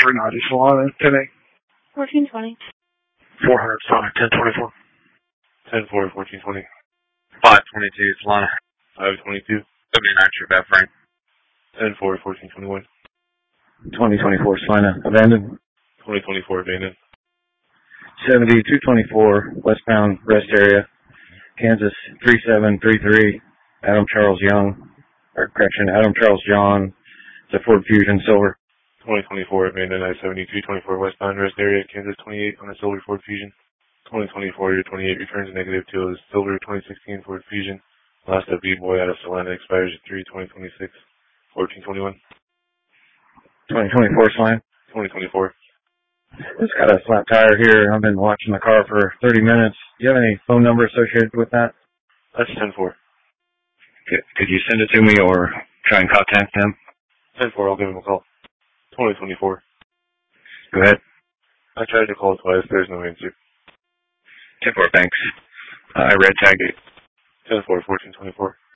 Renati Solana today. 1420. 400 Solana 1024. 10-4, 1420. 522 Solana. 522. 79 True Beth Frank. 10-4, 1421. 2024 Solana abandoned. 2024 abandoned. 7224 westbound rest area. Kansas 3733. Adam Charles John. It's a Ford Fusion Silver. 2024 abandoned I-7224 westbound rest area, Kansas 28 on a Silver Ford Fusion. 2024 year 28 returns negative to a Silver 2016 Ford Fusion. Last of B-Boy out of Solana expires at 3/2026. 1421. 2024 Solana. 2024. It's got a flat tire here. I've been watching the car for 30 minutes. Do you have any phone number associated with that? That's 10-4. Could you send it to me or try and contact them? 10-4, I'll give him a call. 2024. Go ahead. I tried to call twice, there's no answer. 10-4, thanks. I red tagged it. 10-4, 1424.